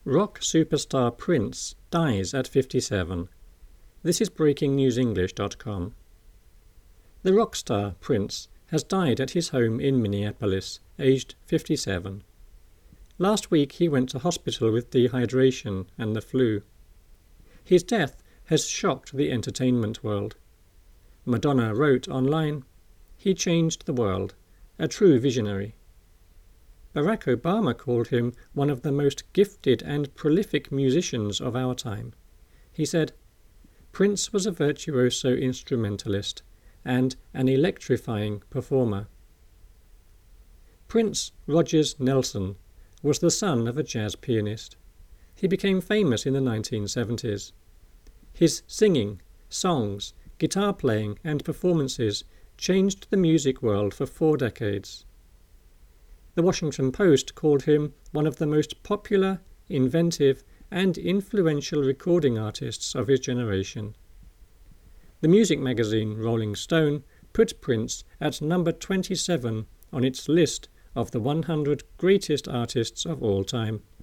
Rock superstar Prince dies at 57. This is BreakingNewsEnglish.com. The rock star Prince has died at his home in Minneapolis, aged 57. Last week he went to hospital with dehydration and the flu. His death has shocked the entertainment world. Madonna wrote online, "He changed the world, a true visionary." Barack Obama called him one of the most gifted and prolific musicians of our time. He said, "Prince was a virtuoso instrumentalist and an electrifying performer." Prince Rogers Nelson was the son of a jazz pianist. He became famous in the 1970s. His singing, songs, guitar playing and performances changed the music world for 4 decades. The Washington Post called him one of the most popular, inventive, and influential recording artists of his generation. The music magazine Rolling Stone put Prince at number 27 on its list of the 100 greatest artists of all time.